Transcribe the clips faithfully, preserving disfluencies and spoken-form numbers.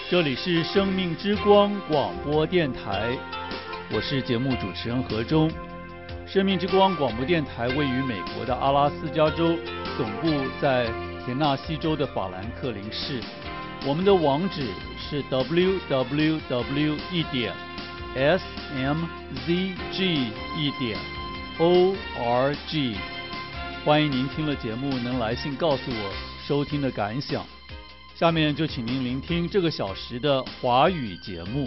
这里是生命之光广播电台，我是节目主持人何忠。生命之光广播电台位于美国的阿拉斯加州，总部在田纳西州的法兰克林市。我们的网址是 double u double u double u 一点 s m z g 一点 o r g。欢迎您听了节目能来信告诉我收听的感想。下面就请您聆听这个小时的华语节目。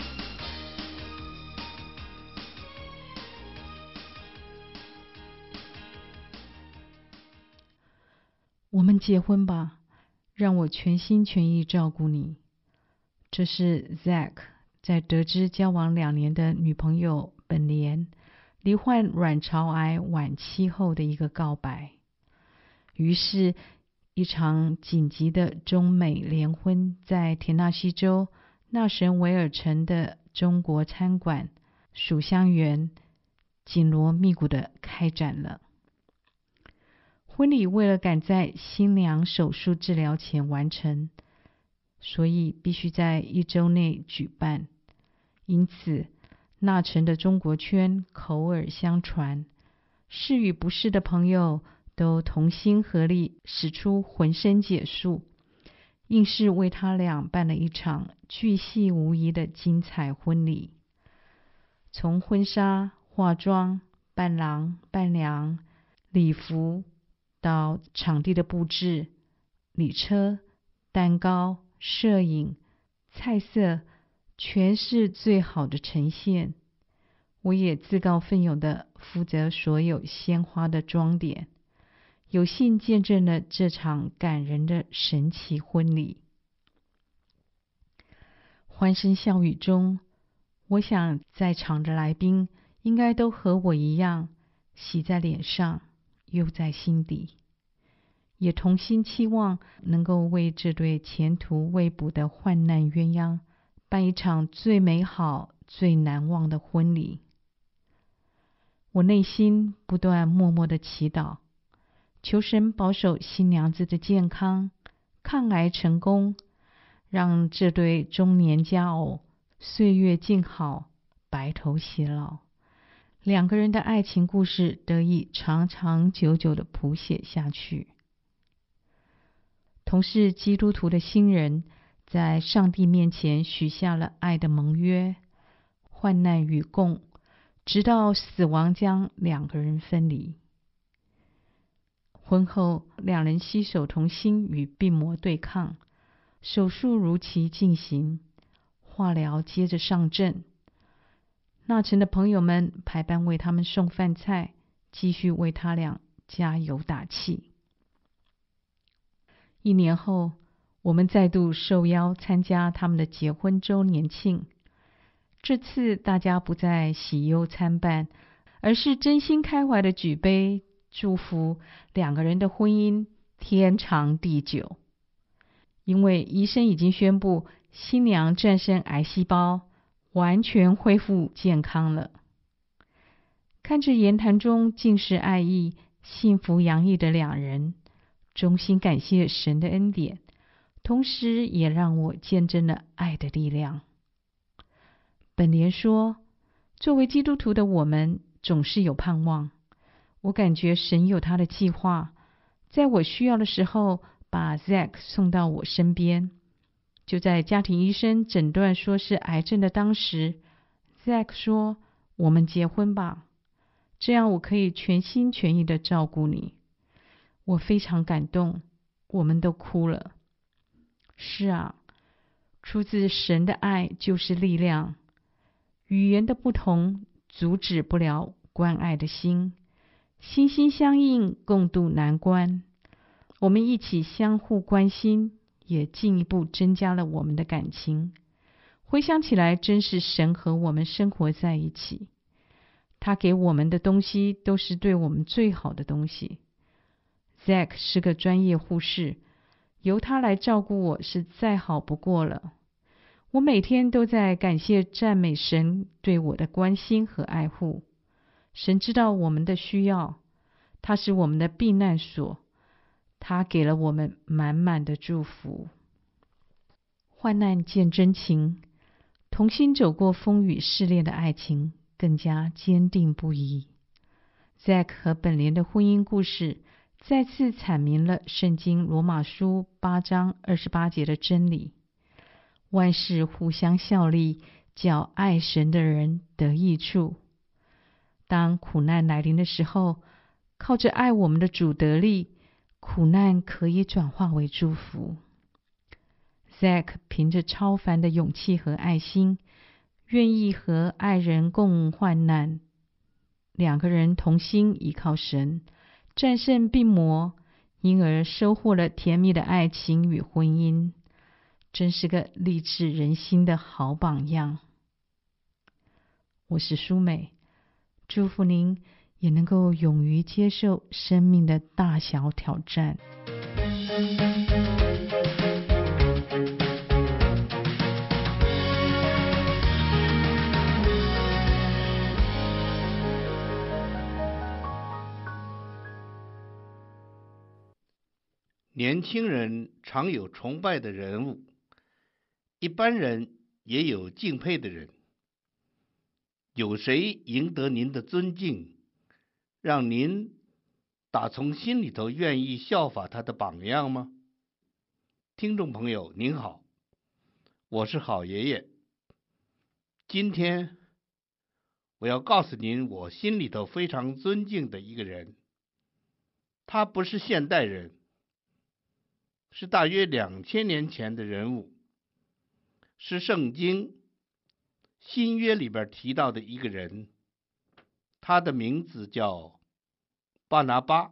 我们结婚吧，让我全心全意照顾你。这是 Zack 在得知交往两年的女朋友本莲罹患卵巢癌晚期后的一个告白。于是一场紧急的中美联婚在田纳西州纳什维尔城的中国餐馆蜀香园紧锣密鼓地开展了。婚礼为了赶在新娘手术治疗前完成，所以必须在一周内举办。因此那城的中国圈口耳相传，是与不是的朋友都同心合力，使出浑身解数，硬是为他俩办了一场巨细无遗的精彩婚礼。从婚纱、化妆、伴郎、伴娘、礼服，到场地的布置、礼车、蛋糕、摄影、菜色，全是最好的呈现。我也自告奋勇地负责所有鲜花的装点，有幸见证了这场感人的神奇婚礼。欢声笑语中，我想在场的来宾应该都和我一样，喜在脸上，忧在心底，也同心期望能够为这对前途未卜的患难鸳鸯办一场最美好、最难忘的婚礼。我内心不断默默的祈祷，求神保守新娘子的健康，抗癌成功，让这对中年佳偶岁月静好，白头偕老，两个人的爱情故事得以长长久久的谱写下去。同是基督徒的新人，在上帝面前许下了爱的盟约，患难与共，直到死亡将两个人分离。婚后，两人携手同心与病魔对抗，手术如期进行，化疗接着上阵。那城的朋友们排班为他们送饭菜，继续为他俩加油打气。一年后，我们再度受邀参加他们的结婚周年庆。这次大家不再喜忧参半，而是真心开怀的举杯祝福两个人的婚姻天长地久。因为医生已经宣布新娘战胜癌细胞，完全恢复健康了。看着言谈中尽是爱意、幸福洋溢的两人，衷心感谢神的恩典，同时也让我见证了爱的力量。本莲说，作为基督徒的我们总是有盼望。我感觉神有他的计划，在我需要的时候把 Zack 送到我身边。就在家庭医生诊断说是癌症的当时， Zack 说，我们结婚吧，这样我可以全心全意的照顾你。我非常感动，我们都哭了。是啊，出自神的爱就是力量。语言的不同阻止不了关爱的心，心心相印，共度难关。我们一起相互关心，也进一步增加了我们的感情。回想起来，真是神和我们生活在一起。他给我们的东西都是对我们最好的东西。Zack 是个专业护士，由他来照顾我是再好不过了。我每天都在感谢赞美神对我的关心和爱护。神知道我们的需要，他是我们的避难所，他给了我们满满的祝福。 患难见真情，同心走过风雨试炼的爱情更加坚定不移。Zack 和本莲的婚姻故事再次阐明了圣经罗马书八章二十八节的真理：万事互相效力，叫爱神的人得益处。当苦难来临的时候，靠着爱我们的主得力，苦难可以转化为祝福。Zack 凭着超凡的勇气和爱心，愿意和爱人共患难，两个人同心依靠神，战胜病魔，因而收获了甜蜜的爱情与婚姻，真是个励志人心的好榜样。我是舒美，祝福您也能够勇于接受生命的大小挑战。 年轻人常有崇拜的人物，一般人也有敬佩的人。有谁赢得您的尊敬，让您打从心里头愿意效法他的榜样吗？听众朋友您好，我是好爷爷。今天我要告诉您我心里头非常尊敬的一个人。他不是现代人，是大约两千年前的人物，是圣经新约里边提到的一个人，他的名字叫巴拿巴。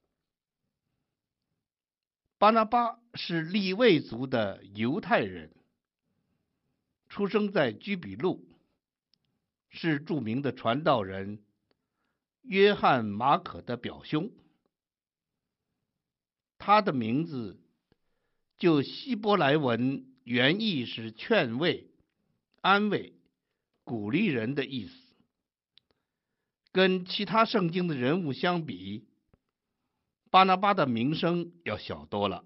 巴拿巴是利未族的犹太人，出生在居比路，是著名的传道人约翰马可的表兄。他的名字就希伯来文原意是劝慰、安慰、鼓励人的意思。跟其他圣经的人物相比，巴拿巴的名声要小多了。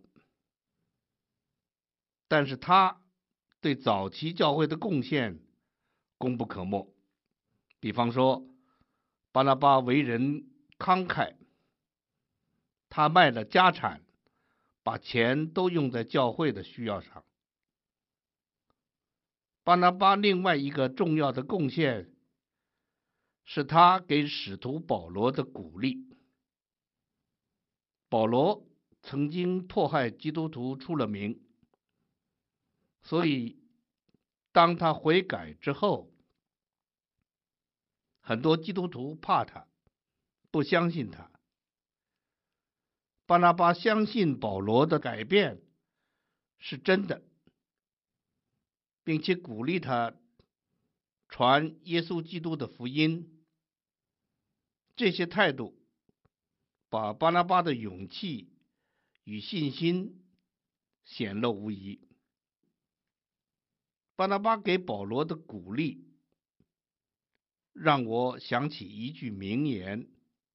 但是他对早期教会的贡献功不可没。比方说，巴拿巴为人慷慨，他卖了家产，把钱都用在教会的需要上。巴拿巴另外一个重要的贡献是他给使徒保罗的鼓励。保罗曾经迫害基督徒出了名，所以当他悔改之后，很多基督徒怕他，不相信他。巴拿巴相信保罗的改变是真的，并且鼓励他传耶稣基督的福音。这些态度把巴拿巴的勇气与信心显露无遗。巴拿巴给保罗的鼓励让我想起一句名言：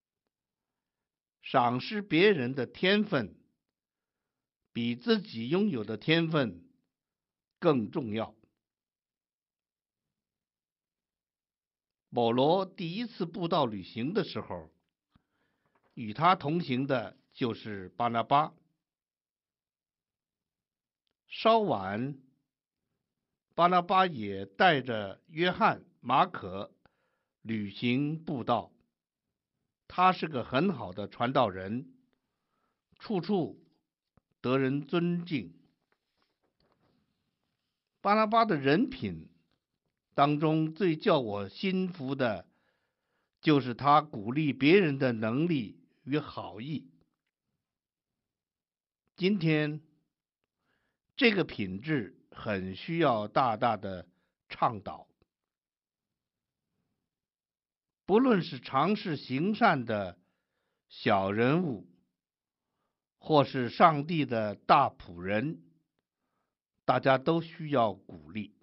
赏识别人的天分比自己拥有的天分更重要。保罗第一次布道旅行的时候，与他同行的就是巴拿巴。稍晚，巴拿巴也带着约翰、马可旅行布道。他是个很好的传道人，处处得人尊敬。巴拿巴的人品当中最叫我心服的，就是他鼓励别人的能力与好意。今天这个品质很需要大大的倡导。不论是尝试行善的小人物，或是上帝的大仆人，大家都需要鼓励。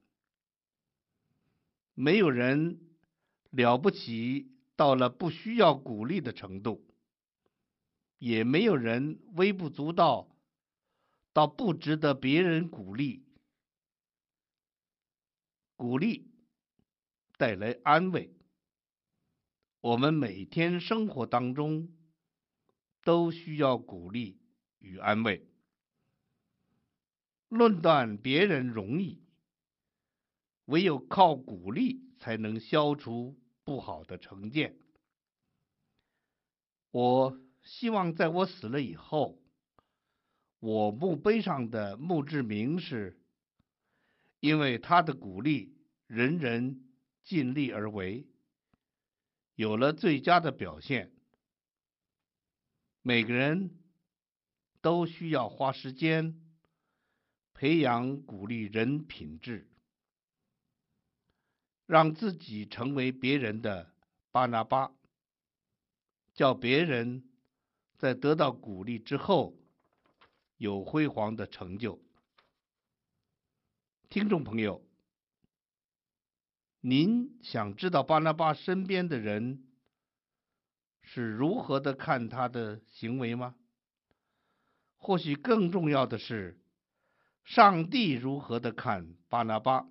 没有人了不起到了不需要鼓励的程度，也没有人微不足道到不值得别人鼓励鼓励带来安慰。我们每天生活当中都需要鼓励与安慰。论断别人容易，唯有靠鼓励才能消除不好的成见。我希望在我死了以后，我墓碑上的墓志铭是：因为他的鼓励，人人尽力而为，有了最佳的表现。每个人都需要花时间培养鼓励人品质，让自己成为别人的巴拿巴，叫别人在得到鼓励之后有辉煌的成就。听众朋友，您想知道巴拿巴身边的人是如何的看他的行为吗？或许更重要的是，上帝如何的看巴拿巴。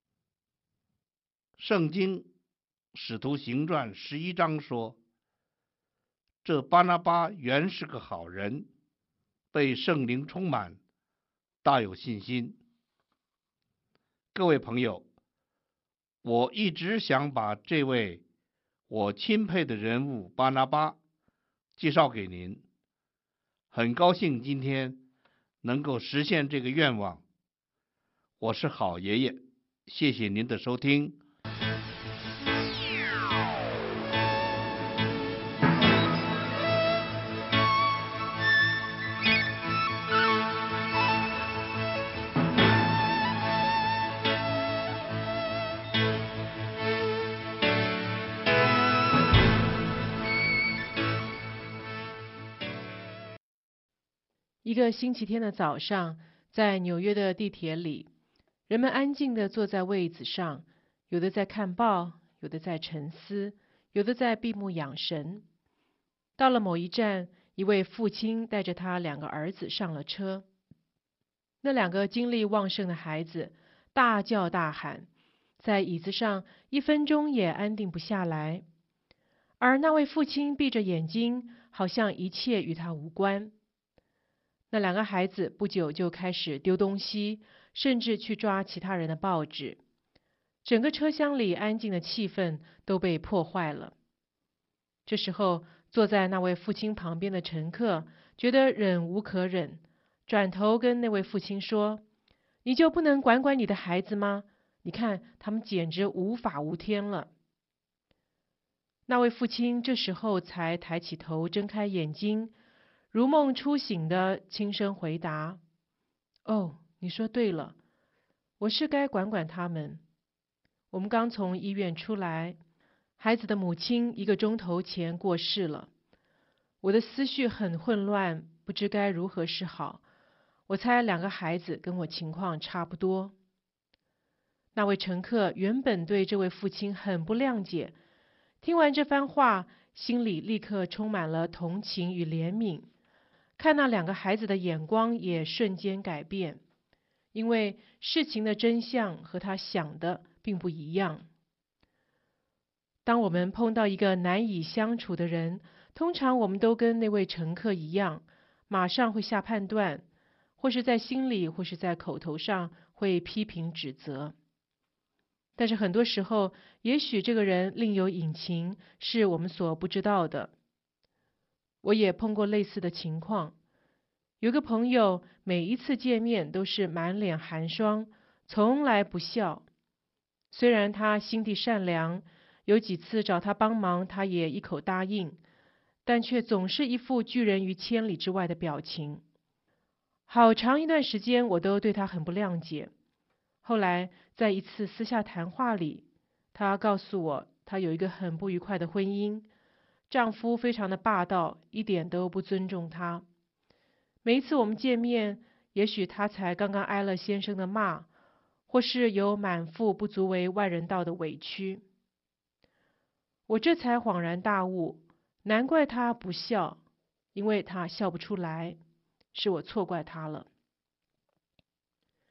圣经使徒行传十一章说，这巴拿巴原是个好人，被圣灵充满，大有信心。各位朋友，我一直想把这位我钦佩的人物巴拿巴介绍给您，很高兴今天能够实现这个愿望。我是好爷爷，谢谢您的收听。 一个星期天的早上，在纽约的地铁里，人们安静地坐在位子上，有的在看报，有的在沉思，有的在闭目养神。到了某一站，一位父亲带着他两个儿子上了车。那两个精力旺盛的孩子大叫大喊，在椅子上一分钟也安定不下来。而那位父亲闭着眼睛，好像一切与他无关。那两个孩子不久就开始丢东西，甚至去抓其他人的报纸。整个车厢里安静的气氛都被破坏了。这时候，坐在那位父亲旁边的乘客觉得忍无可忍，转头跟那位父亲说：“你就不能管管你的孩子吗？你看，他们简直无法无天了。”那位父亲这时候才抬起头，睁开眼睛，如梦初醒的轻声回答：“哦，你说对了，我是该管管他们。我们刚从医院出来，孩子的母亲一个钟头前过世了。我的思绪很混乱，不知该如何是好。我猜两个孩子跟我情况差不多。”那位乘客原本对这位父亲很不谅解，听完这番话，心里立刻充满了同情与怜悯。看那两个孩子的眼光也瞬间改变，因为事情的真相和他想的并不一样。当我们碰到一个难以相处的人，通常我们都跟那位乘客一样，马上会下判断，或是在心里，或是在口头上会批评指责。但是很多时候，也许这个人另有隐情，是我们所不知道的。我也碰过类似的情况，有个朋友每一次见面都是满脸寒霜，从来不笑。虽然他心地善良，有几次找他帮忙，他也一口答应，但却总是一副拒人于千里之外的表情。好长一段时间，我都对他很不谅解。后来在一次私下谈话里，他告诉我，他有一个很不愉快的婚姻，丈夫非常的霸道，一点都不尊重她。每一次我们见面，也许她才刚刚挨了先生的骂，或是有满腹不足为外人道的委屈。我这才恍然大悟，难怪她不笑，因为她笑不出来，是我错怪她了。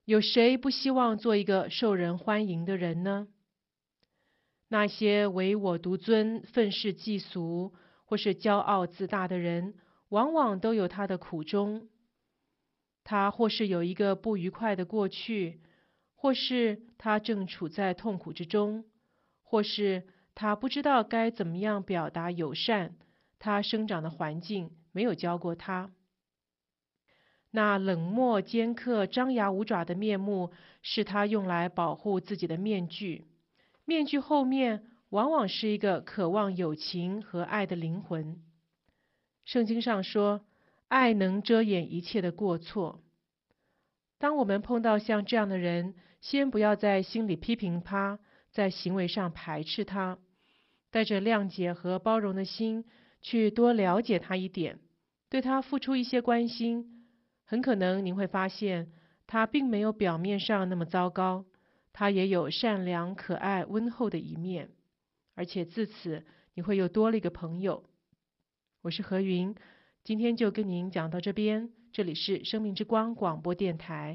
有谁不希望做一个受人欢迎的人呢？那些唯我独尊、愤世嫉俗或是骄傲自大的人，往往都有他的苦衷。他或是有一个不愉快的过去，或是他正处在痛苦之中，或是他不知道该怎么样表达友善，他生长的环境没有教过他。那冷漠、尖刻、张牙舞爪的面目，是他用来保护自己的面具。面具后面往往是一个渴望友情和爱的灵魂。圣经上说，爱能遮掩一切的过错。当我们碰到像这样的人，先不要在心里批评他，在行为上排斥他，带着谅解和包容的心，去多了解他一点，对他付出一些关心。很可能您会发现，他并没有表面上那么糟糕，他也有善良、可爱、温厚的一面，而且自此你会又多了一个朋友。我是何云，今天就跟您讲到这边，这里是生命之光广播电台。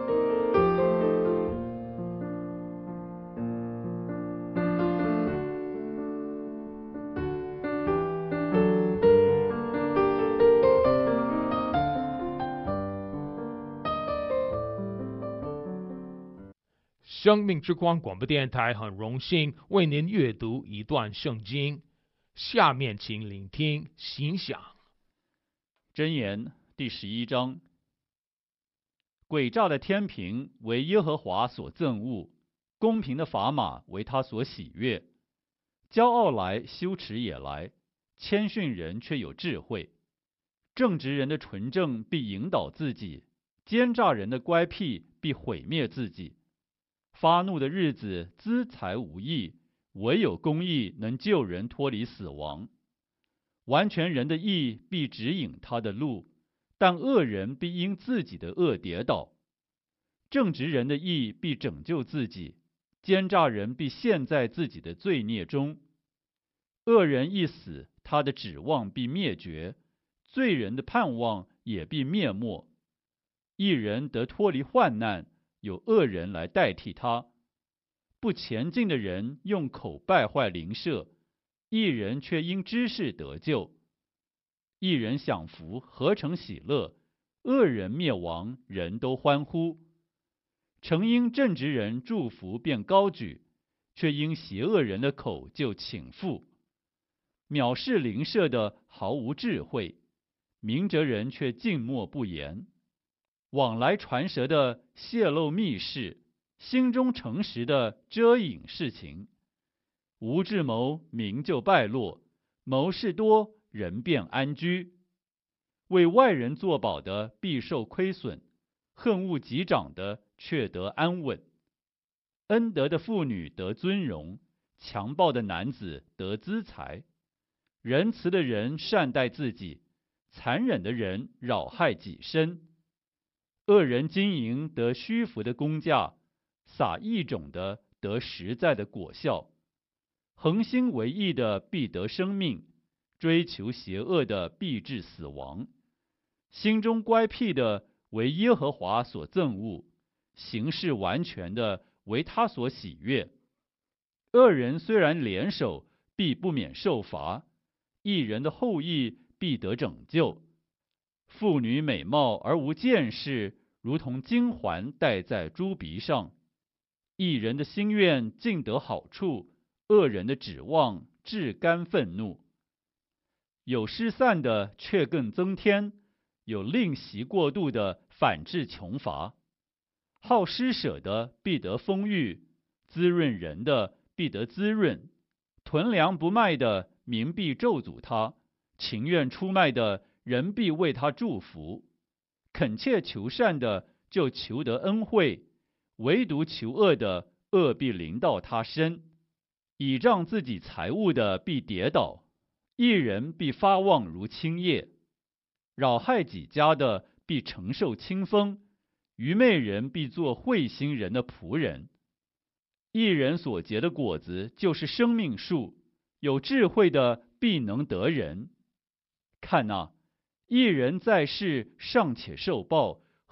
生命之光广播电台很荣幸为您阅读一段圣经，下面请聆听欣赏。 箴言第十一章：诡诈的天平为耶和华所憎恶，公平的砝码为他所喜悦。骄傲来，羞耻也来，谦逊人却有智慧。正直人的纯正必引导自己，奸诈人的乖僻必毁灭自己。发怒的日子资财无益，唯有公义能救人脱离死亡。完全人的义必指引他的路，但恶人必因自己的恶跌倒。正直人的义必拯救自己，奸诈人必陷在自己的罪孽中。恶人一死，他的指望必灭绝，罪人的盼望也必灭没。一人得脱离患难，有恶人来代替他。不前进的人用口败坏邻舍，一人却因知识得救。一人享福，何成喜乐；恶人灭亡，人都欢呼。诚因正直人祝福便高举，却因邪恶人的口就倾覆。藐视邻舍的毫无智慧，明哲人却静默不言。往来传舌的泄露密事，心中诚实的遮隐事情。无智谋，民就败落；谋事多，人便安居。为外人作保的必受亏损，恨恶己长的却得安稳。恩德的妇女得尊荣，强暴的男子得资财。仁慈的人善待自己，残忍的人扰害己身。恶人经营得虚浮的工价，撒异种的得实在的果效。恒心为义的必得生命，追求邪恶的必致死亡。心中乖僻的为耶和华所憎恶，行事完全的为他所喜悦。恶人虽然联手，必不免受罚；义人的后裔必得拯救。妇女美貌而无见识，如同金环戴在猪鼻上。义人的心愿尽得好处，恶人的指望至甘愤怒。有失散的却更增添，有吝惜过度的反致穷乏。好施舍的必得丰裕，滋润人的必得滋润。囤粮不卖的民必咒诅他，情愿出卖的人必为他祝福。恳切求善的就求得恩惠，唯独求恶的恶必临到他身。倚仗自己财物的必跌倒，一人必发旺如青叶。扰害己家的必承受清风，愚昧人必做慧心人的仆人。一人所结的果子就是生命树，有智慧的必能得人。看哪，一人在世尚且受报，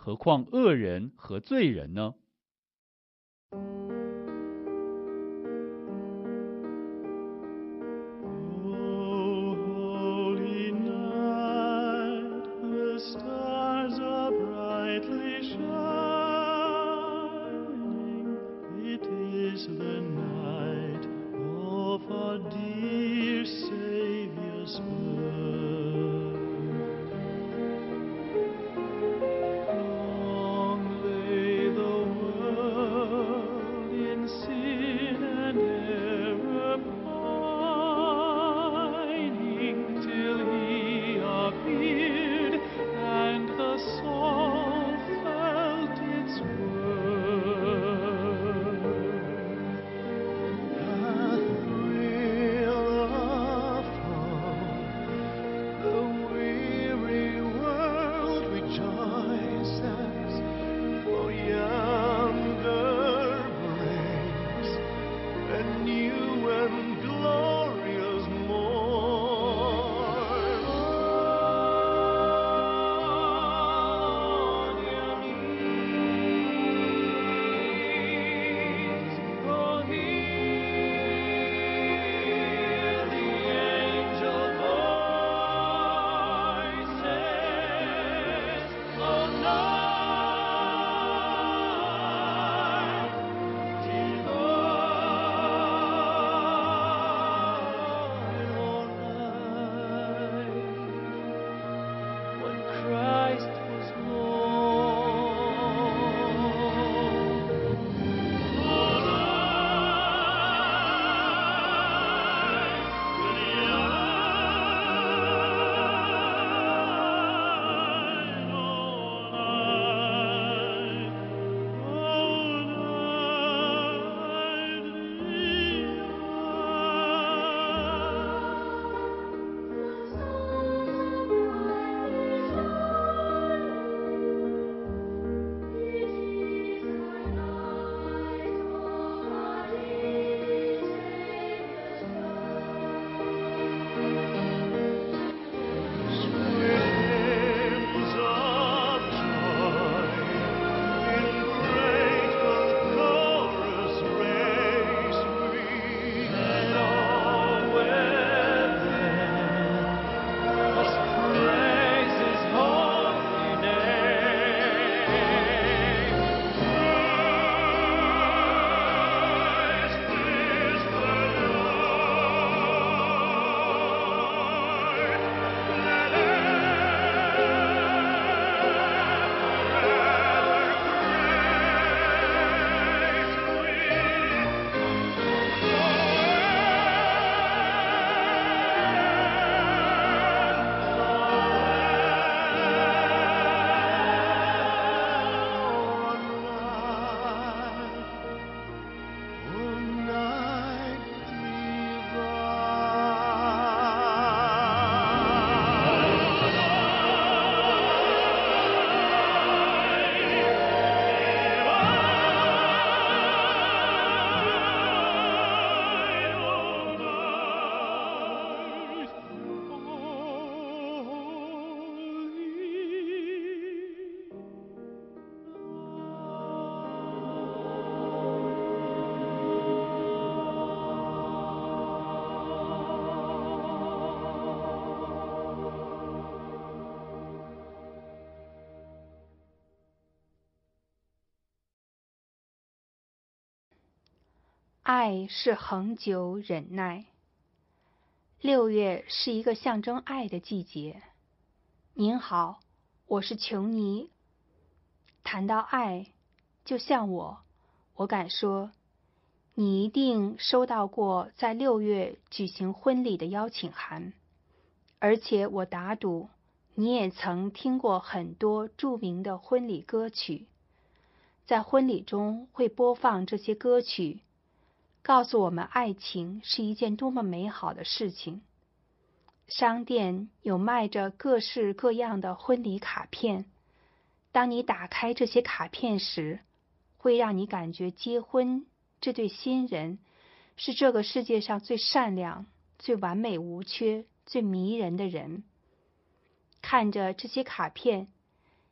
何况恶人和罪人呢？ 爱是恒久忍耐。六月是一个象征爱的季节。您好，我是琼尼。谈到爱，就像我，我敢说，你一定收到过在六月举行婚礼的邀请函，而且我打赌，你也曾听过很多著名的婚礼歌曲。在婚礼中会播放这些歌曲，告诉我们爱情是一件多么美好的事情。商店有卖着各式各样的婚礼卡片，当你打开这些卡片时，会让你感觉结婚这对新人是这个世界上最善良、最完美无缺、最迷人的人。看着这些卡片，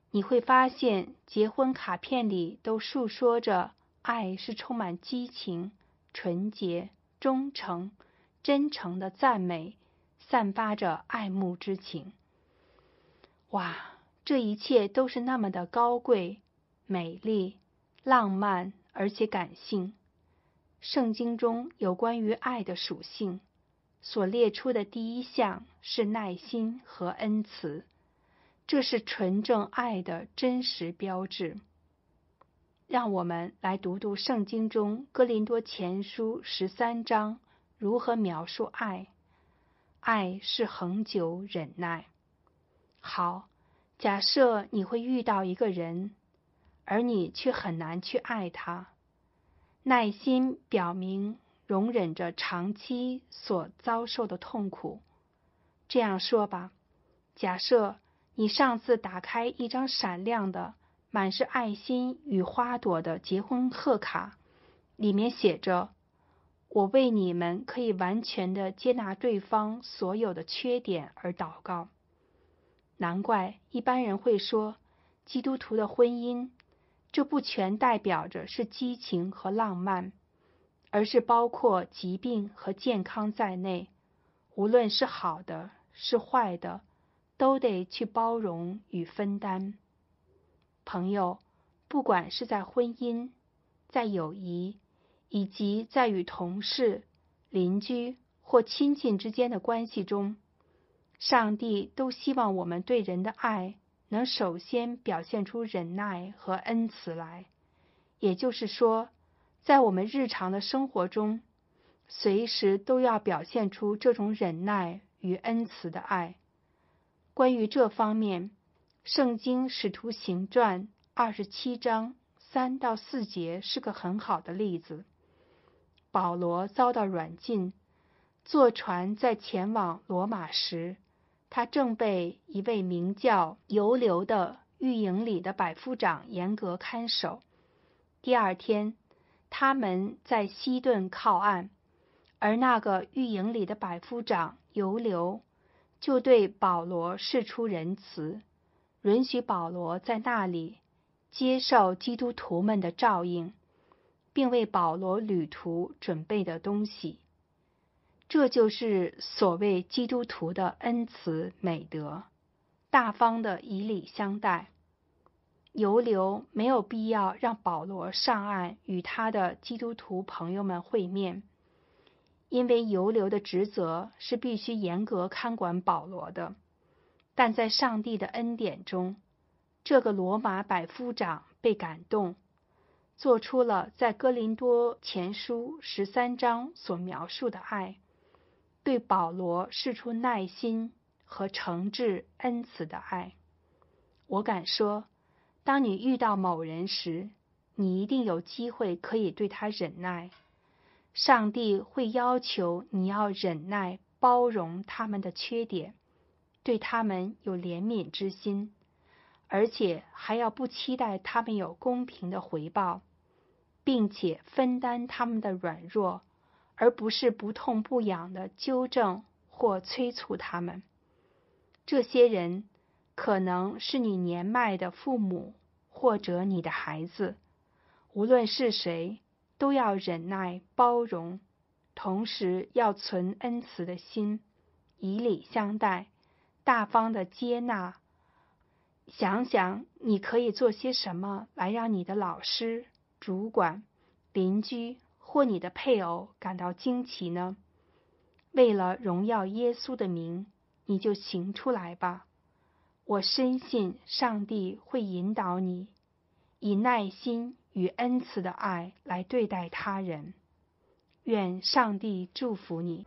你会发现结婚卡片里都述说着爱是充满激情、纯洁、忠诚、真诚的赞美，散发着爱慕之情。哇，这一切都是那么的高贵、美丽、浪漫，而且感性。圣经中有关于爱的属性，所列出的第一项是耐心和恩慈，这是纯正爱的真实标志。让我们来读读圣经中哥林多前书十三章如何描述爱。爱是恒久忍耐。好，假设你会遇到一个人，而你却很难去爱他。耐心表明容忍着长期所遭受的痛苦。这样说吧，假设你上次打开一张闪亮的、满是爱心与花朵的结婚贺卡，里面写着：我为你们可以完全的接纳对方所有的缺点而祷告。难怪一般人会说，基督徒的婚姻，这不全代表着是激情和浪漫，而是包括疾病和健康在内，无论是好的是坏的，都得去包容与分担。朋友，不管是在婚姻、在友谊，以及在与同事、邻居或亲近之间的关系中，上帝都希望我们对人的爱能首先表现出忍耐和恩慈来。也就是说，在我们日常的生活中，随时都要表现出这种忍耐与恩慈的爱。关于这方面，圣经使徒行传二十七章三到四节是个很好的例子。保罗遭到软禁，坐船在前往罗马时，他正被一位名叫尤留的狱营里的百夫长严格看守。第二天，他们在西顿靠岸，而那个狱营里的百夫长尤留就对保罗释出仁慈，允许保罗在那里接受基督徒们的照应，并为保罗旅途准备的东西。这就是所谓基督徒的恩慈美德，大方的以礼相待。尤留没有必要让保罗上岸与他的基督徒朋友们会面，因为尤留的职责是必须严格看管保罗的。但在上帝的恩典中，这个罗马百夫长被感动，做出了在哥林多前书十三章所描述的爱，对保罗释出耐心和诚挚恩慈的爱。我敢说，当你遇到某人时，你一定有机会可以对他忍耐。上帝会要求你要忍耐包容他们的缺点，对他们有怜悯之心，而且还要不期待他们有公平的回报，并且分担他们的软弱，而不是不痛不痒地纠正或催促他们。这些人可能是你年迈的父母，或者你的孩子，无论是谁，都要忍耐包容，同时要存恩慈的心，以礼相待，大方的接纳。想想你可以做些什么来让你的老师、主管、邻居或你的配偶感到惊奇呢？为了荣耀耶稣的名，你就行出来吧。我深信上帝会引导你，以耐心与恩慈的爱来对待他人。愿上帝祝福你。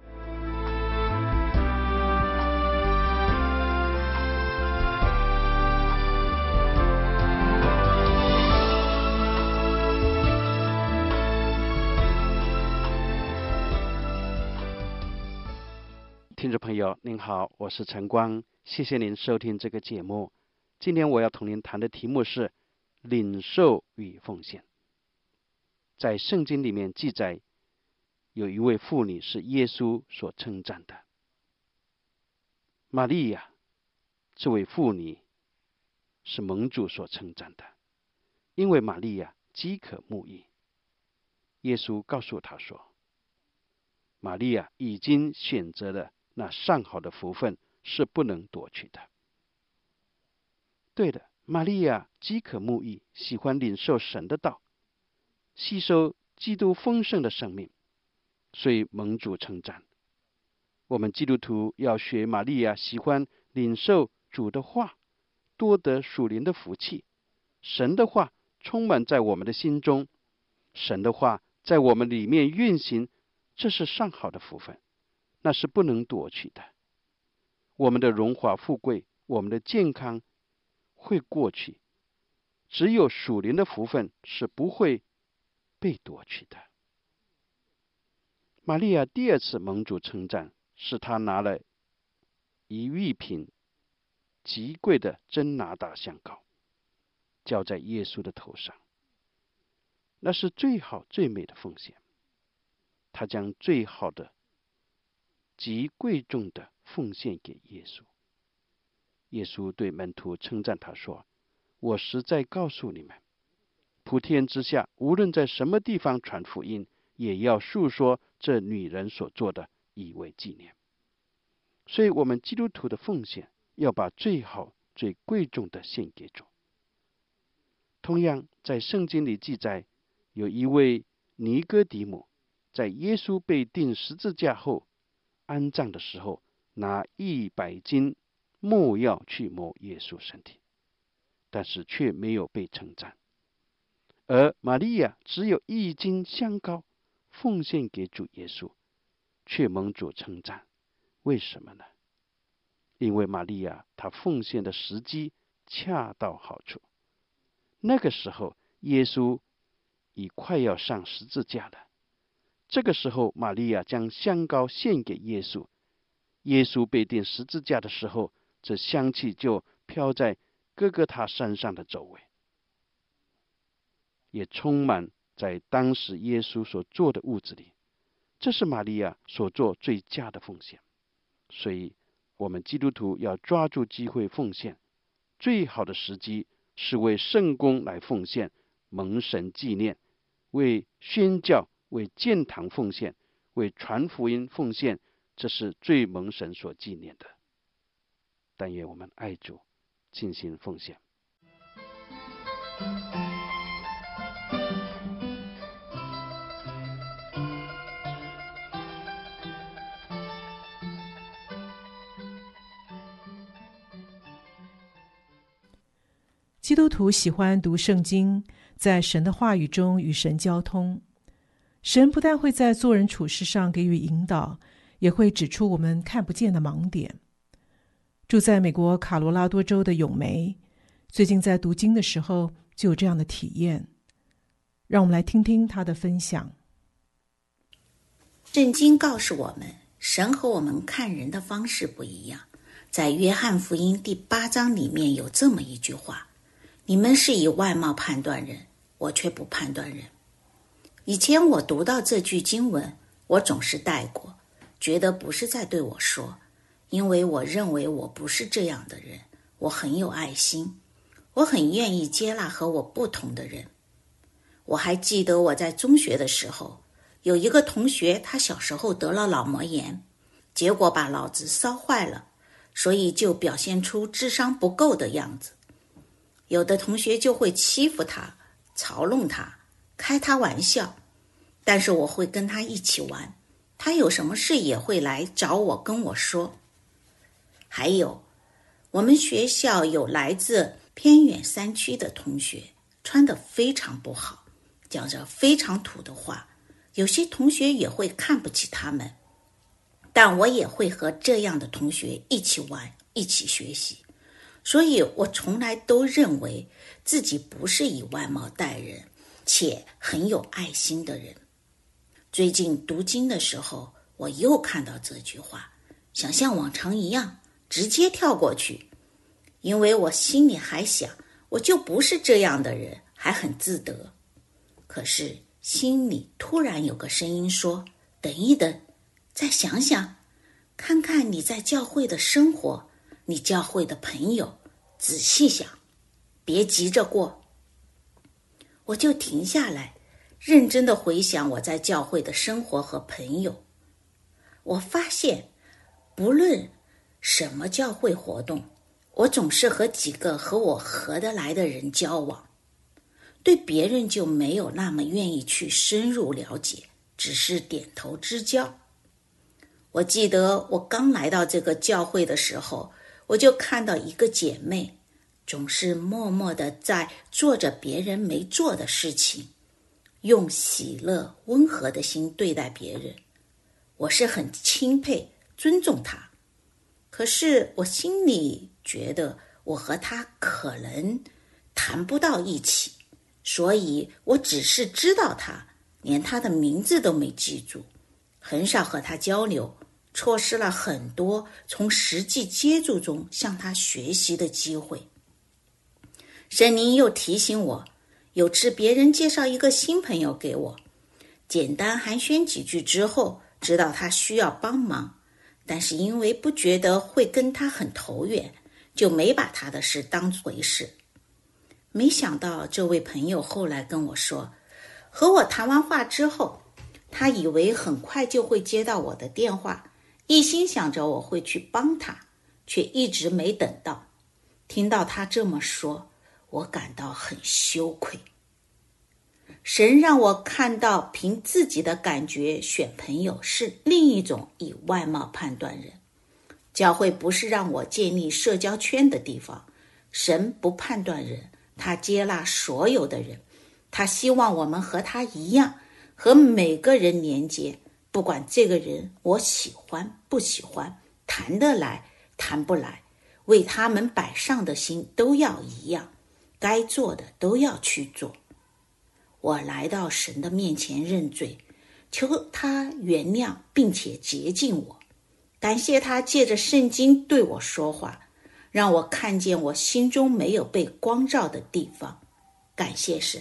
听众朋友您好，我是陈光，谢谢您收听这个节目。今天我要同您谈的题目是领受与奉献。在圣经里面记载，有一位妇女是耶稣所称赞的，玛利亚。这位妇女是蒙主所称赞的，因为玛利亚饥渴慕义。耶稣告诉他说，玛利亚已经选择了那上好的福分，是不能夺取的。对的，玛利亚饥渴慕义，喜欢领受神的道，吸收基督丰盛的生命，所以蒙主称赞。我们基督徒要学玛利亚，喜欢领受主的话，多得属灵的福气。神的话充满在我们的心中，神的话在我们里面运行，这是上好的福分，那是不能夺取的。我们的荣华富贵，我们的健康会过去，只有属灵的福分是不会被夺取的。玛利亚第二次蒙主称赞，是他拿了一玉瓶极贵的真拿达香膏，浇在耶稣的头上，那是最好最美的奉献。他将最好的极贵重的奉献给耶稣。耶稣对门徒称赞他说，我实在告诉你们，普天之下无论在什么地方传福音，也要述说这女人所做的，以为纪念。所以我们基督徒的奉献要把最好最贵重的献给主。同样在圣经里记载，有一位尼哥底母在耶稣被钉十字架后安葬的时候，拿一百斤没药去抹耶稣身体，但是却没有被称赞。而玛利亚只有一斤香膏奉献给主耶稣，却蒙主称赞。为什么呢？因为玛利亚她奉献的时机恰到好处。那个时候耶稣已快要上十字架了，这个时候玛利亚将香膏献给耶稣，耶稣被钉十字架的时候，这香气就飘在哥哥他身上的周围，也充满在当时耶稣所做的屋子里。这是玛利亚所做最佳的奉献。所以我们基督徒要抓住机会奉献，最好的时机是为圣工来奉献，蒙神纪念，为宣教为建堂奉献，为传福音奉献，这是最蒙神所纪念的。但愿我们爱主，尽心奉献。 基督徒喜欢读圣经，在神的话语中与神交通。神不但会在做人处事上给予引导，也会指出我们看不见的盲点。住在美国卡罗拉多州的咏梅，最近在读经的时候就有这样的体验。让我们来听听她的分享。 圣经告诉我们，神和我们看人的方式不一样。在约翰福音第八章里面有这么一句话，你们是以外貌判断人，我却不判断人。以前我读到这句经文，我总是带过，觉得不是在对我说，因为我认为我不是这样的人，我很有爱心，我很愿意接纳和我不同的人。我还记得我在中学的时候，有一个同学，他小时候得了脑膜炎，结果把脑子烧坏了，所以就表现出智商不够的样子。有的同学就会欺负他，嘲弄他，开他玩笑，但是我会跟他一起玩，他有什么事也会来找我跟我说。还有，我们学校有来自偏远山区的同学，穿得非常不好，讲着非常土的话，有些同学也会看不起他们，但我也会和这样的同学一起玩，一起学习。所以我从来都认为自己不是以外貌待人，且很有爱心的人。最近读经的时候，我又看到这句话，想像往常一样直接跳过去，因为我心里还想，我就不是这样的人，还很自得。可是心里突然有个声音说，等一等，再想想，看看你在教会的生活，你教会的朋友，仔细想， 别急着过。我就停下来，认真地回想我在教会的生活和朋友。我发现，不论什么教会活动，我总是和几个和我合得来的人交往，对别人就没有那么愿意去深入了解，只是点头之交。我记得我刚来到这个教会的时候，我就看到一个姐妹，总是默默地在做着别人没做的事情，用喜乐、温和的心对待别人。我是很钦佩、尊重她，可是我心里觉得我和她可能谈不到一起，所以我只是知道她，连她的名字都没记住，很少和她交流，错失了很多从实际接触中向她学习的机会。神灵又提醒我，有次别人介绍一个新朋友给我，简单寒暄几句之后，知道他需要帮忙，但是因为不觉得会跟他很投缘，就没把他的事当回事。没想到这位朋友后来跟我说，和我谈完话之后，他以为很快就会接到我的电话，一心想着我会去帮他，却一直没等到。听到他这么说，我感到很羞愧。神让我看到凭自己的感觉选朋友是另一种以外貌判断人。教会不是让我建立社交圈的地方，神不判断人，他接纳所有的人，他希望我们和他一样，和每个人连接，不管这个人我喜欢不喜欢，谈得来谈不来，为他们摆上的心都要一样，该做的都要去做。我来到神的面前认罪，求他原谅并且洁净我，感谢他借着圣经对我说话，让我看见我心中没有被光照的地方。感谢神。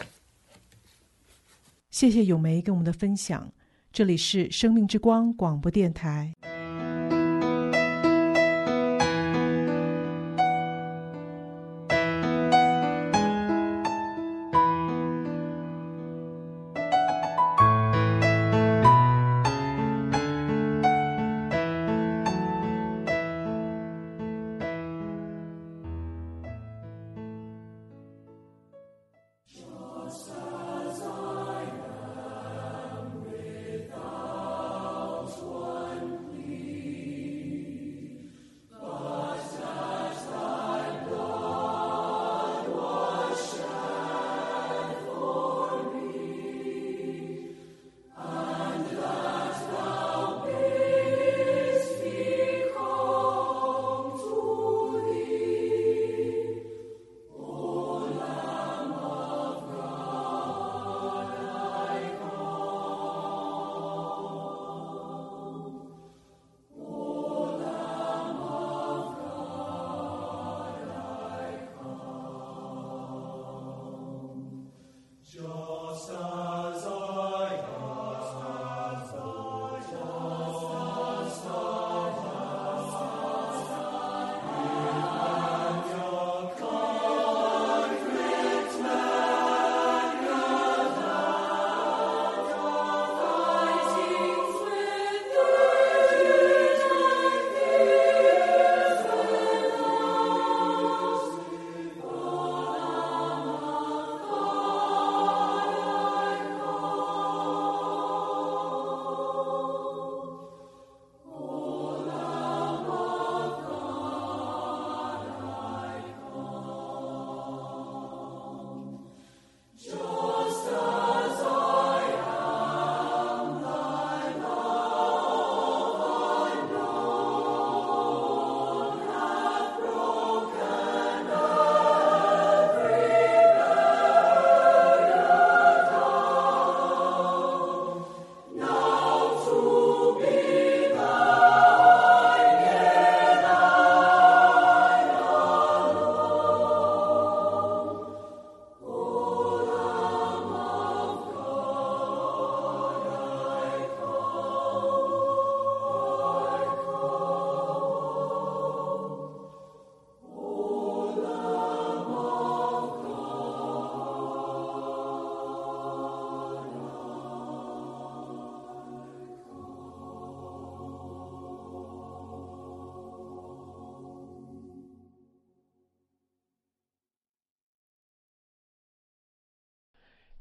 谢谢咏梅跟我们的分享，这里是生命之光广播电台。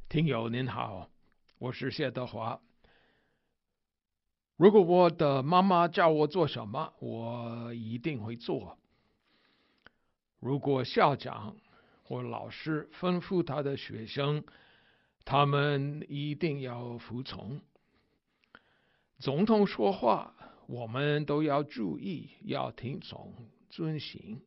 听友您好，我是谢德华。如果我的妈妈叫我做什么，我一定会做。如果校长或老师吩咐他的学生，他们一定要服从。总统说话，我们都要注意，要听从、遵行。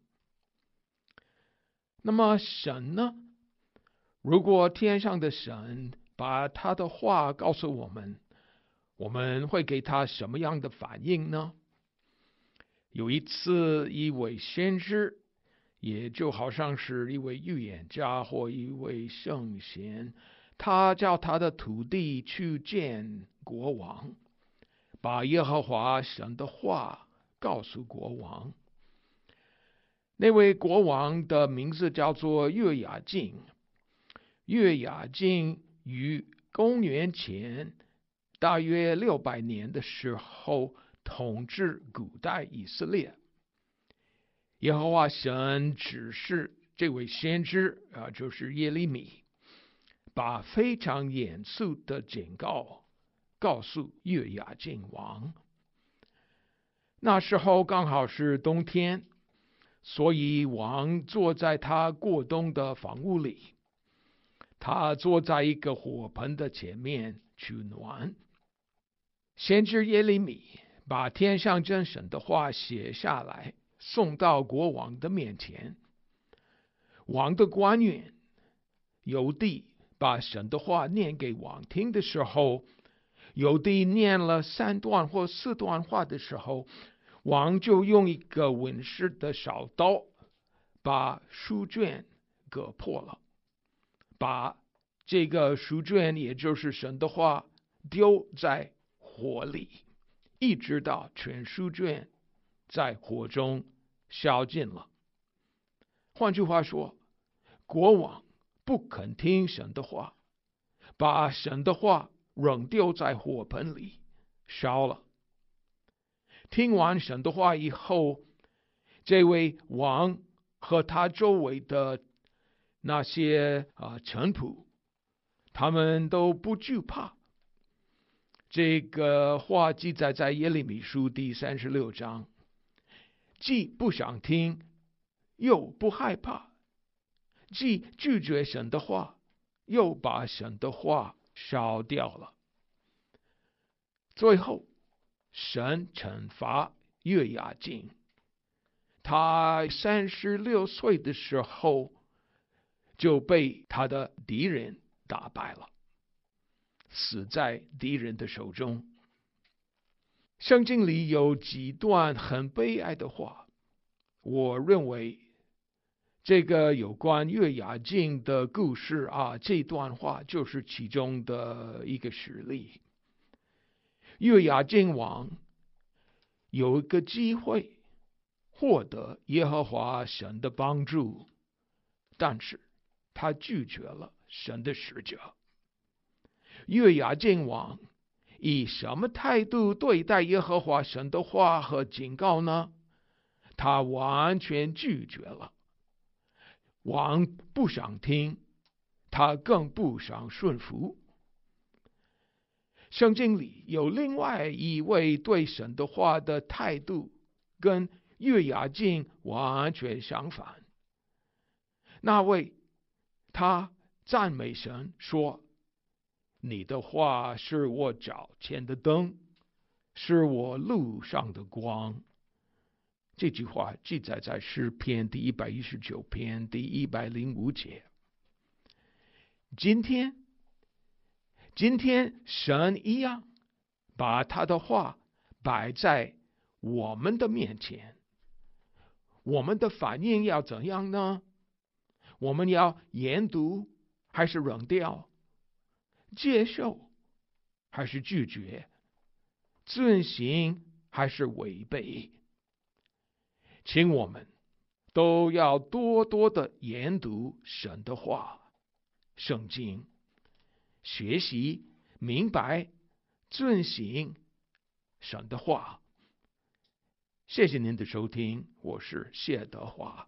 那么神呢？如果天上的神把他的话告诉我们，我们会给他什么样的反应呢？有一次，一位先知，也就好像是一位预言家或一位圣贤，他叫他的徒弟去见国王，把耶和华神的话告诉国王。那位国王的名字叫做约雅敬。约雅敬于公元前大约六百年的时候统治古代以色列。耶和华神指示这位先知啊，就是耶利米，把非常严肃的警告告诉约雅敬王。那时候刚好是冬天，所以王坐在他过冬的房屋里。他坐在一个火盆的前面取暖。先知耶利米把天上真神的话写下来，送到国王的面前。王的官员犹地把神的话念给王听的时候，犹地念了三段或四段话的时候，王就用一个文士的小刀把书卷割破了，把这个书卷，也就是神的话，丢在火里，一直到全书卷在火中烧尽了。换句话说，国王不肯听神的话，把神的话扔丢在火盆里烧了。听完神的话以后，这位王和他周围的那些啊臣仆，他们都不惧怕。这个话记载在耶利米书第三十六章，既不想听，又不害怕，既拒绝神的话，又把神的话烧掉了。最后，神惩罚约雅敬，他三十六岁的时候就被他的敌人打败了，死在敌人的手中。圣经里有几段很悲哀的话，我认为这个有关约雅敬的故事啊，这段话就是其中的一个实例。约雅敬王有一个机会获得耶和华神的帮助，但是他拒绝了神的使者。约雅敬王以什么态度对待耶和华神的话和警告呢？他完全拒绝了。王不想听，他更不想顺服。圣经里有另外一位对神的话的态度跟约雅敬完全相反。那位他赞美神说，你的话是我脚前的灯，是我路上的光。这句话记载在诗篇第一百一十九篇第一百零五节。今天今天神一样把他的话摆在我们的面前，我们的反应要怎样呢？我们要研读还是扔掉？接受还是拒绝？遵行还是违背？请我们都要多多的研读神的话，圣经，学习明白遵行神的话。谢谢您的收听，我是谢德华。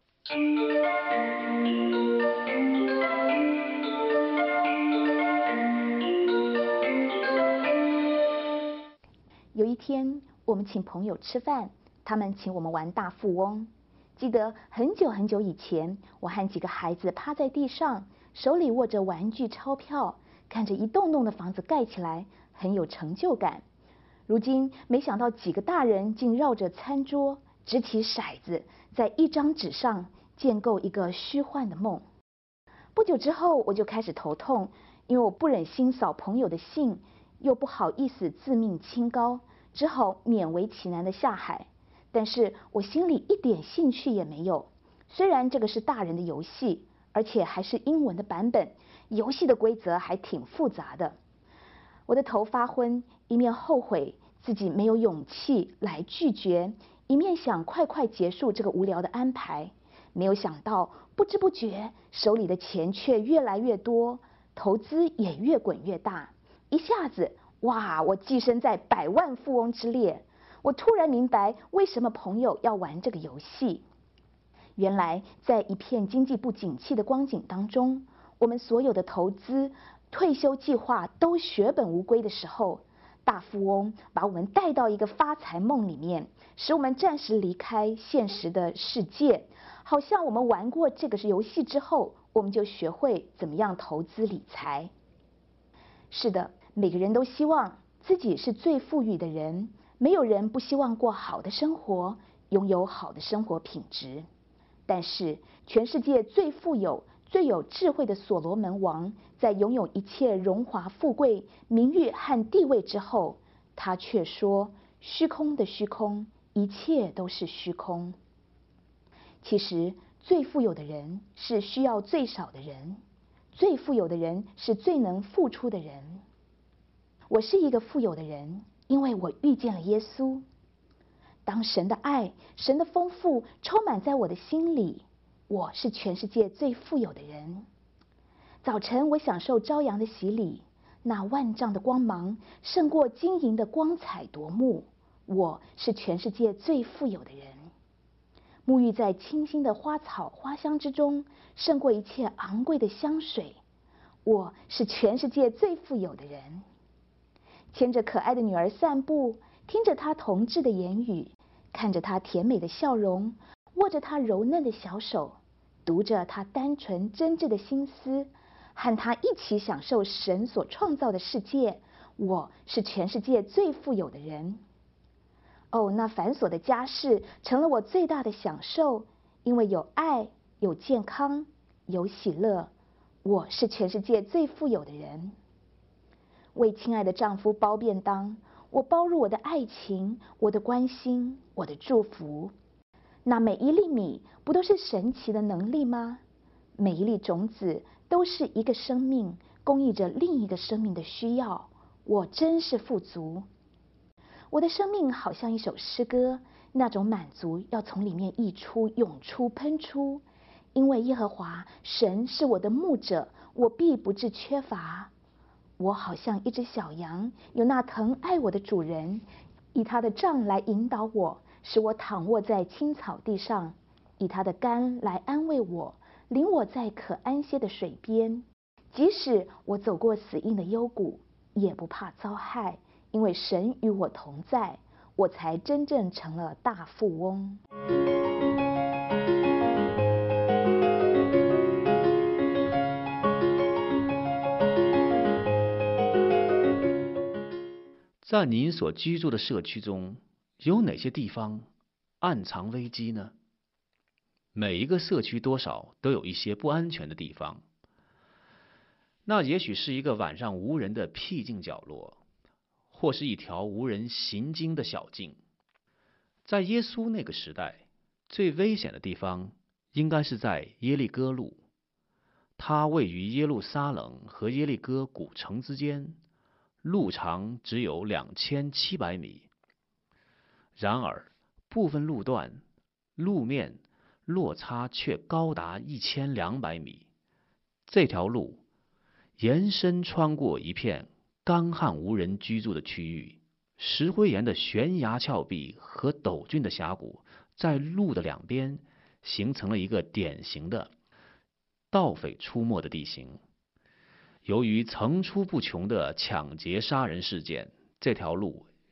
有一天，我们请朋友吃饭，他们请我们玩大富翁。记得很久很久以前，我和几个孩子趴在地上，手里握着玩具钞票，看着一栋栋的房子盖起来，很有成就感。如今没想到几个大人竟绕着餐桌，掷起骰子，在一张纸上建构一个虚幻的梦。不久之后，我就开始头痛，因为我不忍心扫朋友的兴，又不好意思自命清高，只好勉为其难的下海。但是我心里一点兴趣也没有。虽然这个是大人的游戏，而且还是英文的版本，游戏的规则还挺复杂的。我的头发昏，一面后悔自己没有勇气来拒绝，一面想快快结束这个无聊的安排。没有想到，不知不觉手里的钱却越来越多，投资也越滚越大。一下子，哇！我跻身在百万富翁之列。我突然明白为什么朋友要玩这个游戏。原来，在一片经济不景气的光景当中，我们所有的投资、退休计划都血本无归的时候，大富翁把我们带到一个发财梦里面，使我们暂时离开现实的世界。好像我们玩过这个游戏之后，我们就学会怎么样投资理财。是的，每个人都希望自己是最富裕的人，没有人不希望过好的生活，拥有好的生活品质。但是，全世界最富有、最有智慧的所罗门王，在拥有一切荣华富贵、名誉和地位之后，他却说：“虚空的虚空，一切都是虚空。”其实，最富有的人是需要最少的人，最富有的人是最能付出的人。我是一个富有的人，因为我遇见了耶稣。当神的爱、神的丰富充满在我的心里，我是全世界最富有的人。早晨，我享受朝阳的洗礼，那万丈的光芒胜过金银的光彩夺目。我是全世界最富有的人。沐浴在清新的花草花香之中，胜过一切昂贵的香水。我是全世界最富有的人。牵着可爱的女儿散步，听着她童稚的言语，看着她甜美的笑容，握着她柔嫩的小手，读着她单纯真挚的心思，和她一起享受神所创造的世界。我是全世界最富有的人。哦，那繁琐的家事成了我最大的享受，因为有爱，有健康，有喜乐。我是全世界最富有的人。为亲爱的丈夫包便当，我包入我的爱情、我的关心、我的祝福。那每一粒米不都是神奇的能力吗？每一粒种子都是一个生命，供应着另一个生命的需要。我真是富足。我的生命好像一首诗歌，那种满足要从里面溢出、涌出、喷出。因为耶和华神是我的牧者，我必不致缺乏。我好像一只小羊，有那疼爱我的主人，以他的杖来引导我，使我躺卧在青草地上，以他的竿来安慰我，领我在可安歇的水边。即使我走过死荫的幽谷，也不怕遭害，因为神与我同在，我才真正成了大富翁。 在您所居住的社区中，有哪些地方暗藏危机呢？每一个社区多少都有一些不安全的地方。那也许是一个晚上无人的僻静角落，或是一条无人行经的小径。在耶稣那个时代，最危险的地方应该是在耶利哥路，它位于耶路撒冷和耶利哥古城之间，路长只有两千七百米。然而，部分路段路面落差却高达一千两百米。这条路延伸穿过一片干旱无人居住的区域，石灰岩的悬崖峭壁和陡峻的峡谷在路的两边形成了一个典型的盗匪出没的地形。由于层出不穷的抢劫杀人事件，这条路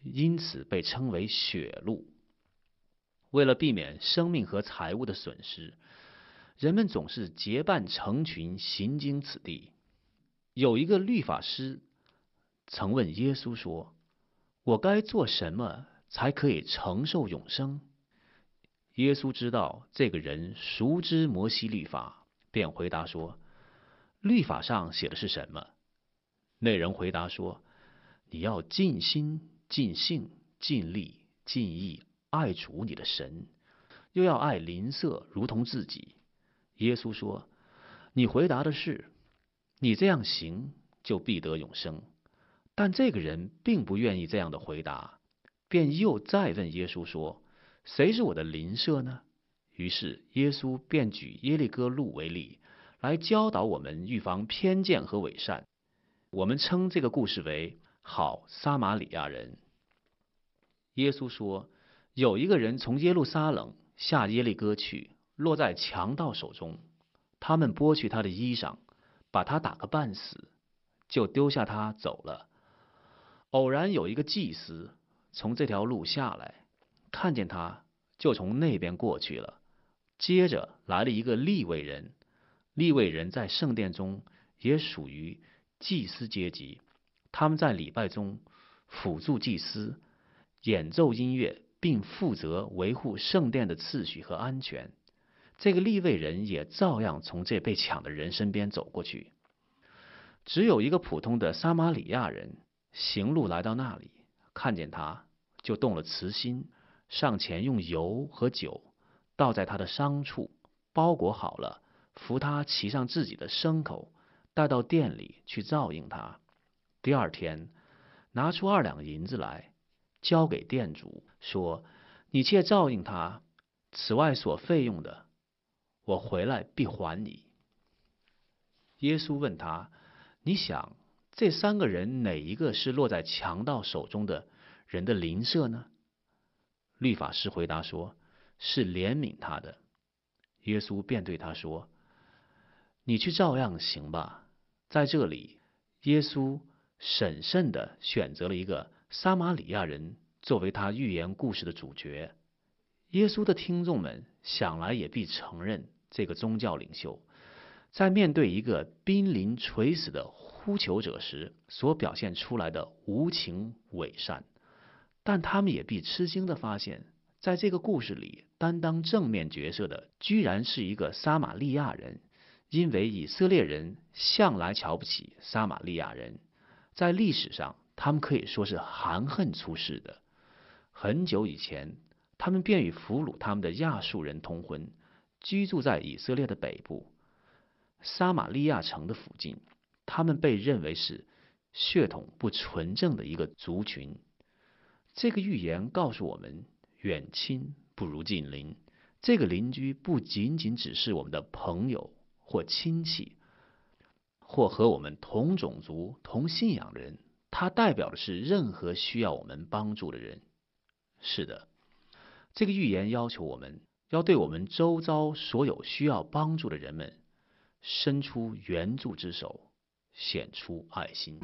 因此被称为血路。为了避免生命和财物的损失，人们总是结伴成群行经此地。有一个律法师曾问耶稣说：“我该做什么才可以承受永生？”耶稣知道这个人熟知摩西律法，便回答说：“律法上写的是什么？”那人回答说：“你要尽心、尽性、尽力、尽意爱主你的神，又要爱邻舍如同自己。”耶稣说：“你回答的是，你这样行就必得永生。”但这个人并不愿意这样的回答，便又再问耶稣说：“谁是我的邻舍呢？”于是耶稣便举耶利哥路为例，来教导我们预防偏见和伪善。我们称这个故事为好撒玛利亚人。耶稣说，有一个人从耶路撒冷下耶利哥去，落在强盗手中，他们剥去他的衣裳，把他打个半死，就丢下他走了。偶然有一个祭司从这条路下来，看见他，就从那边过去了。接着来了一个利未人，利未人在圣殿中也属于祭司阶级，他们在礼拜中辅助祭司，演奏音乐，并负责维护圣殿的次序和安全。这个利未人也照样从这被抢的人身边走过去。只有一个普通的撒玛利亚人行路来到那里，看见他，就动了慈心，上前用油和酒倒在他的伤处，包裹好了，扶他骑上自己的牲口，带到店里去照应他。第二天拿出二两银子来，交给店主，说：“你且照应他，此外所费用的，我回来必还你。”耶稣问他：“你想这三个人哪一个是落在强盗手中的人的邻舍呢？”律法师回答说：“是怜悯他的。”耶稣便对他说：“你去照样行吧。”在这里，耶稣审慎地选择了一个撒玛利亚人作为他寓言故事的主角。耶稣的听众们想来也必承认，这个宗教领袖在面对一个濒临垂死的呼求者时所表现出来的无情伪善，但他们也必吃惊地发现，在这个故事里担当正面角色的居然是一个撒玛利亚人，因为以色列人向来瞧不起撒玛利亚人，在历史上他们可以说是含恨出世的。很久以前，他们便与俘虏他们的亚述人通婚，居住在以色列的北部撒玛利亚城的附近。他们被认为是血统不纯正的一个族群。这个寓言告诉我们，远亲不如近邻。这个邻居不仅仅只是我们的朋友或亲戚，或和我们同种族同信仰的人，它代表的是任何需要我们帮助的人。是的，这个寓言要求我们要对我们周遭所有需要帮助的人们伸出援助之手，显出爱心。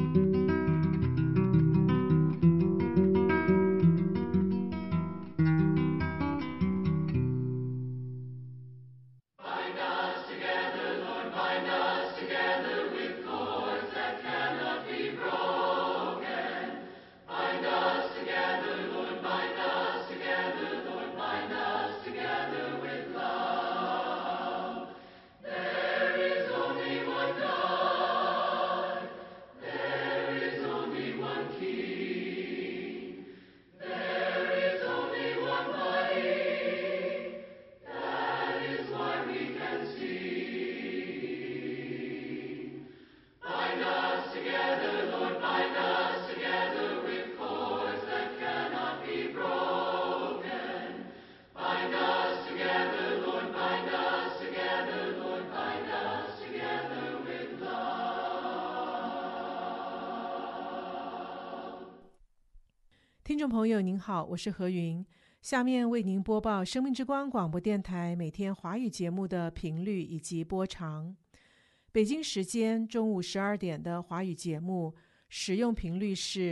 听众朋友您好，我是何云，下面为您播报生命之光广播电台每天华语节目的频率以及播长。北京时间中午十二点的华语节目使用频率是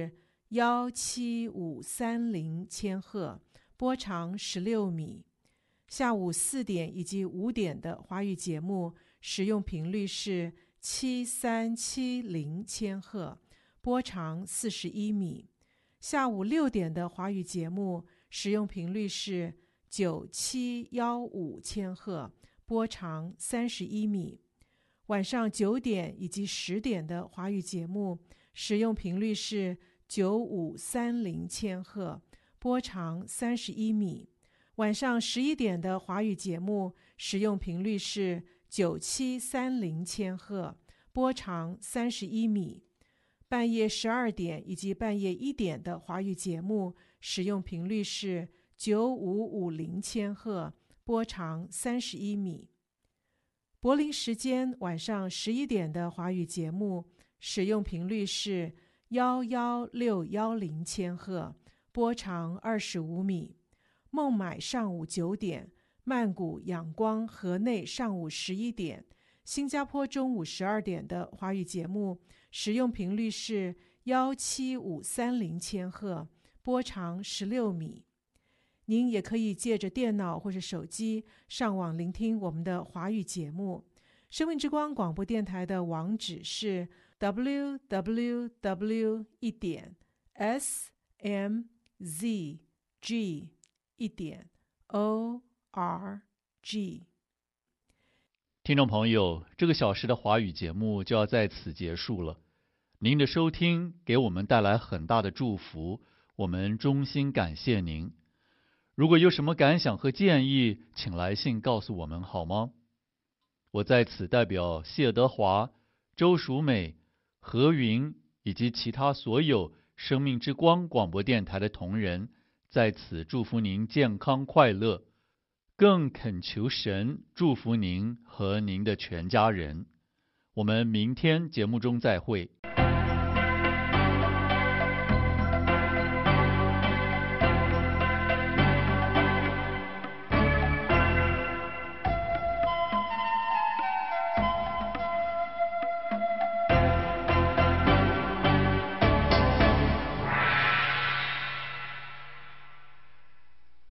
幺七五三零千赫，波长十六米。下午四点以及五点的华语节目使用频率是七三七零千赫，波长四十一米。下午六点的华语节目使用频率是九七一五千赫，波长三十一米。晚上九点以及十点的华语节目使用频率是九五三零千赫，波长三十一米。晚上十一点的华语节目使用频率是九七三零千赫，波长三十一米。半夜十二点以及半夜一点的华语节目使用频率是九五五零千赫，波长三十一米。柏林时间晚上十一点的华语节目使用频率是幺幺六幺零千赫，波长二十五米。孟买上午九点，曼谷、仰光、河内上午十一点，新加坡中午十二点的华语节目使用频率是幺七五三零千赫，波长十六米。您也可以借着电脑或者手机上网聆听我们的华语节目。生命之光广播电台的网址是 double-u double-u double-u 一点 s m z g 一点 o r g。 听众朋友，这个小时的华语节目就要在此结束了。您的收听给我们带来很大的祝福，我们衷心感谢您。如果有什么感想和建议，请来信告诉我们好吗？我在此代表谢德华、周淑美、何云以及其他所有生命之光广播电台的同仁，在此祝福您健康快乐，更恳求神祝福您和您的全家人。我们明天节目中再会。